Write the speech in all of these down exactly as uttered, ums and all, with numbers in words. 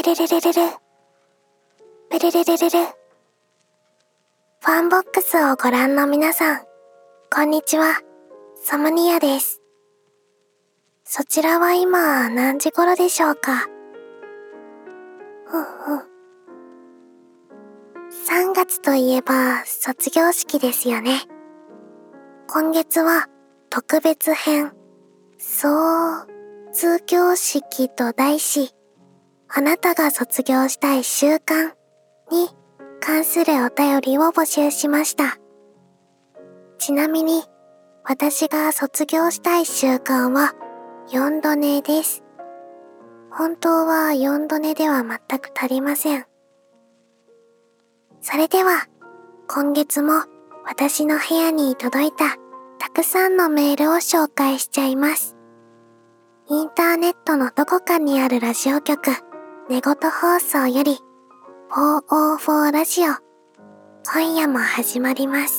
ルルルルル。プルルルルル。ファンボックスをご覧の皆さん、こんにちは。ソムニアです。そちらは今何時頃でしょうか？ふんふん。さんがつといえば卒業式ですよね。今月は特別編、卒業式と題し、あなたが卒業したい習慣に関するお便りを募集しました。ちなみに、私が卒業したい習慣はよんど寝です。本当はよんど寝では全く足りません。それでは、今月も私の部屋に届いたたくさんのメールを紹介しちゃいます。インターネットのどこかにあるラジオ局、寝言放送より、フォーオーフォーラジオ、今夜も始まります。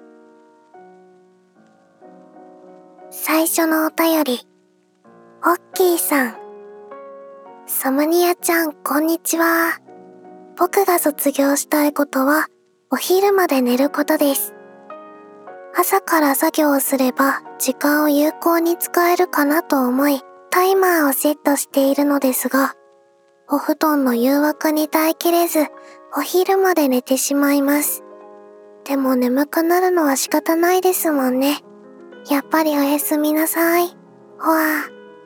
最初のお便り、オッキーさん。ソムニアちゃん、こんにちは。僕が卒業したいことは、お昼まで寝ることです。朝から作業をすれば、時間を有効に使えるかなと思い、タイマーをセットしているのですが、お布団の誘惑に耐えきれず、お昼まで寝てしまいます。でも眠くなるのは仕方ないですもんね。やっぱりおやすみなさい。ほわ。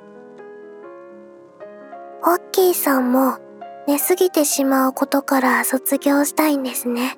オッキーさんも寝すぎてしまうことから卒業したいんですね。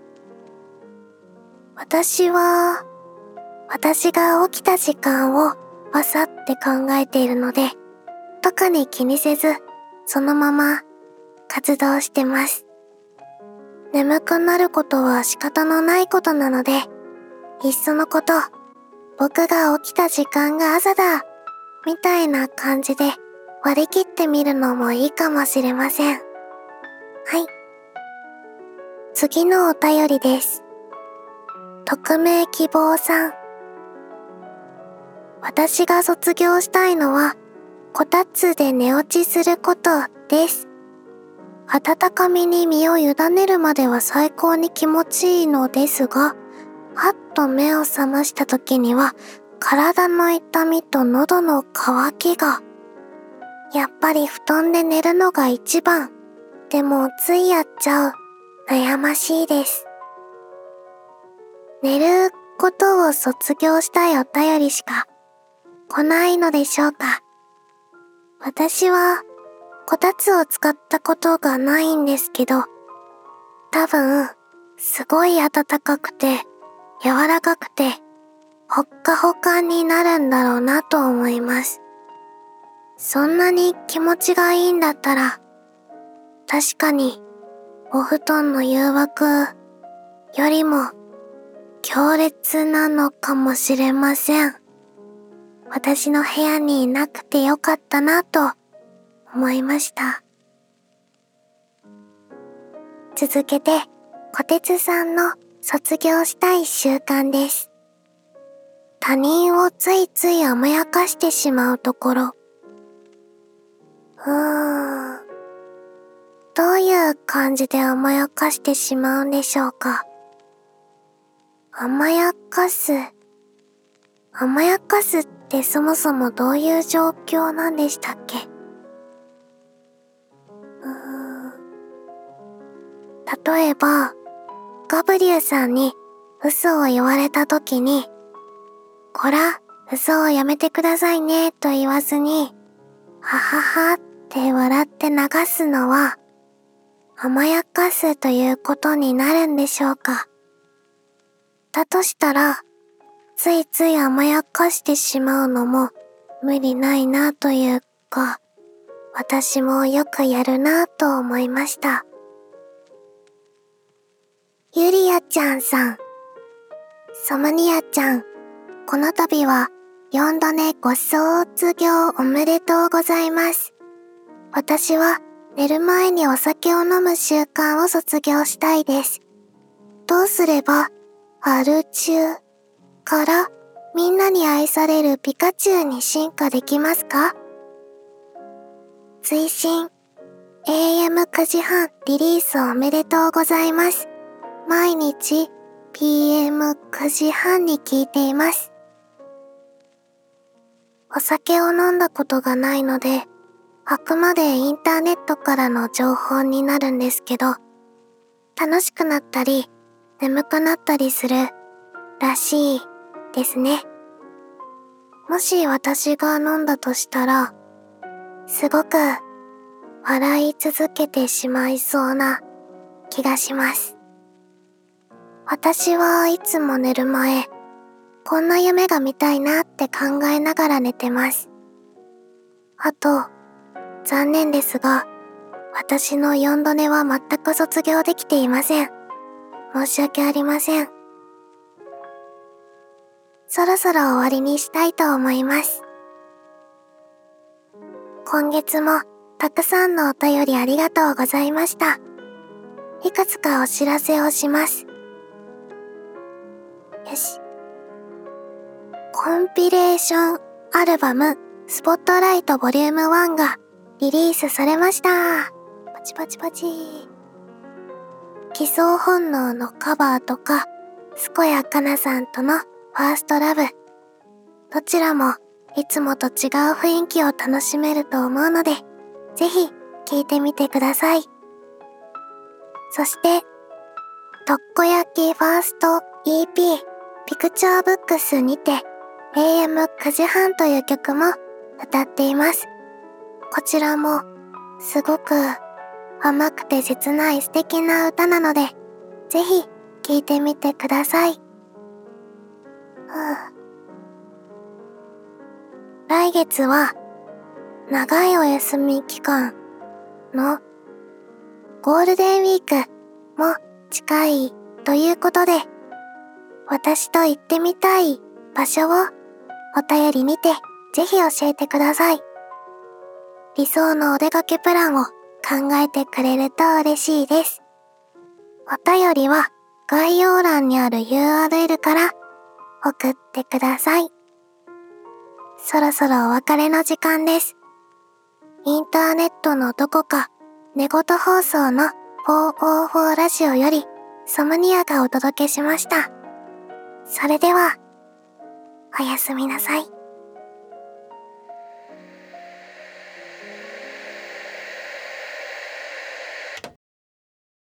私は、私が起きた時間をわさって考えているので、特に気にせず、そのまま活動してます。眠くなることは仕方のないことなので、いっそのこと、僕が起きた時間が朝だ、みたいな感じで割り切ってみるのもいいかもしれません。はい。次のお便りです。匿名希望さん。私が卒業したいのは、こたつで寝落ちすることです。温かみに身を委ねるまでは最高に気持ちいいのですが、はっと目を覚ました時には、体の痛みと喉の渇きが。やっぱり布団で寝るのが一番。でもついやっちゃう。悩ましいです。寝ることを卒業したいお便りしか来ないのでしょうか。私はこたつを使ったことがないんですけど、多分すごい暖かくて柔らかくてほっかほかになるんだろうなと思います。そんなに気持ちがいいんだったら、確かにお布団の誘惑よりも強烈なのかもしれません。私の部屋にいなくてよかったなと思いました。続けて、こてつさんの卒業したい習慣です。他人をついつい甘やかしてしまうところ。うーん。どういう感じで甘やかしてしまうんでしょうか。甘やかす。甘やかすってそもそもどういう状況なんでしたっけ？うーん。例えば、ガブリューさんに嘘を言われた時に、こら、嘘をやめてくださいねと言わずに、はははって笑って流すのは、甘やかすということになるんでしょうか。だとしたら、ついつい甘やかしてしまうのも無理ないなというか、私もよくやるなと思いました。ゆりやちゃんさん、ソムニアちゃん、この度はよんど寝ご卒業おめでとうございます。私は寝る前にお酒を飲む習慣を卒業したいです。どうすれば、アル中からみんなに愛されるピカチュウに進化できますか？追伸、 エーエムくじはんリリースおめでとうございます。毎日 ピーエムくじはんに聞いています。お酒を飲んだことがないので、あくまでインターネットからの情報になるんですけど、楽しくなったり、眠くなったりするらしいですね。もし私が飲んだとしたら、すごく笑い続けてしまいそうな気がします。私はいつも寝る前、こんな夢が見たいなって考えながら寝てます。あと、残念ですが、私のよんど寝は全く卒業できていません。申し訳ありません。そろそろ終わりにしたいと思います。今月もたくさんのお便りありがとうございました。いくつかお知らせをします。よし。コンピレーションアルバムスポットライトボリュームワンがリリースされました。パチパチパチ。奇想本能のカバーとか、健やかなさんとのファーストラブ。どちらもいつもと違う雰囲気を楽しめると思うので、ぜひ聴いてみてください。そして、とっこ焼きファースト イーピー ピクチャーブックスにて エーエムくじはんという曲も歌っています。こちらもすごく甘くて切ない素敵な歌なので、ぜひ聴いてみてください。ふう来月は長いお休み期間のゴールデンウィークも近いということで、私と行ってみたい場所をお便りにてぜひ教えてください。理想のお出かけプランを考えてくれると嬉しいです。お便りは概要欄にある ユーアールエル から送ってください。そろそろお別れの時間です。インターネットのどこか寝言放送のフォーオーフォーラジオよりソムニアがお届けしました。それでは、おやすみなさい。